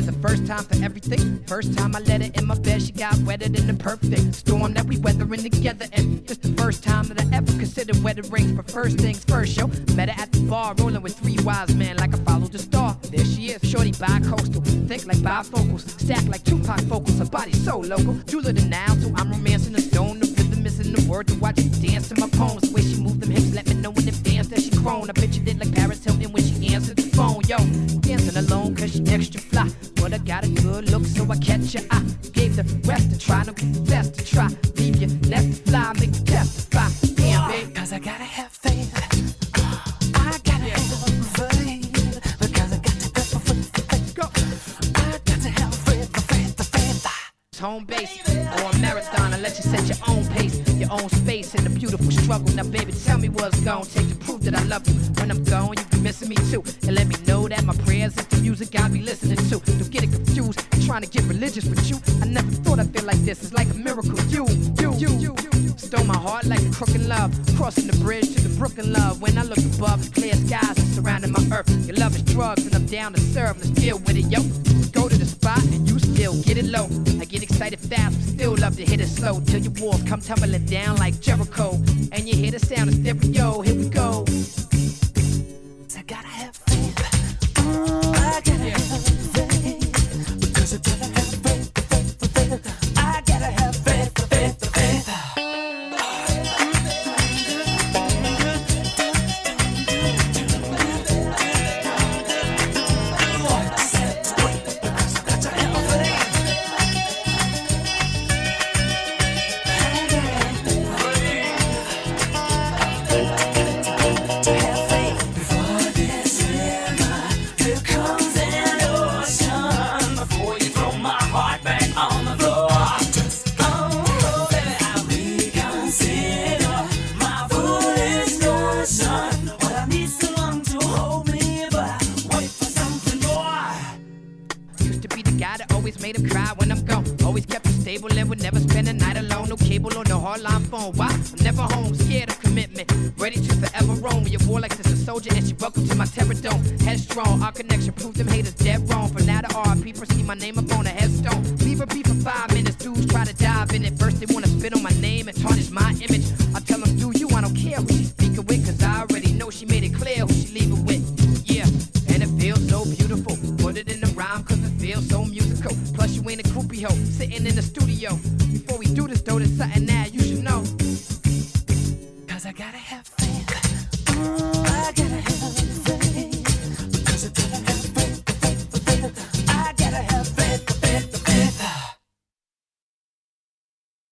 there's a first time for everything. First time I let her in my bed, she got wetter than the perfect storm that we weathering together. And this the first time that I ever considered wedding rings. But first things first, yo. Met her at the bar, rolling with three wise men like I followed the star. There she is, shorty bi-coastal, thick like bifocals, stacked like Tupac vocals. Her body so local, jeweler than now, so I'm romancing the stone. The rhythm is in the word to watch her dance to my poems. The way she moved them hips, let me know in advance that she grown. I pictured it like Paris Hilton when she answered the phone, yo. Dancing alone cause she extra fly, but I got a good look so I catch her eye. Gave the rest to try, no best to try. Leave your nest to fly, make you testify. Damn, babe, cause I gotta have faith. I gotta have faith. Because I got to go for faith. Go. I got to have faith. Home base or a marathon, I let you set your own pace, your own space in the beautiful struggle. Now baby, tell me what's gonna take to prove that I love you. When I'm gone, you be missing me too. And let me know that my prayers is the music I'll be listening to. Don't get it confused, I'm trying to get religious with you. I never thought I'd feel like this, it's like a miracle. You stole my heart like a crook in love, crossing the bridge to the Brooklyn love. When I look above, the clear skies are surrounding my earth. Your love is drugs and I'm down to serve. Let's deal with it, yo. Go to the spot and you still get it low. I get excited fast, but still love to hit it slow. Till your walls come tumbling down like Jericho. And you hear the sound of stereo, here we go. I gotta have faith. I gotta have faith. Because I gotta have faith. I gotta have faith. Made him cry when I'm gone. Always kept it stable and would never spend a night alone. No cable or no hardline phone. Why? I'm never home, scared of commitment. Ready to forever roam. Your war like this a soldier and she welcome to my terror dome. Headstrong, our connection proved them haters dead wrong. For now the RP proceed my name up on a headstone. Leave her be for 5 minutes. Dudes try to dive in it. First they wanna spit on my name and tarnish my image. I tell them do you, I don't care who she speaking with. Cause I already know she made it clear who she leaving with. Yeah, and it feels so beautiful. Put it in the rhyme cause it feels so musical. Plus you ain't a groupie hoe, sitting in the studio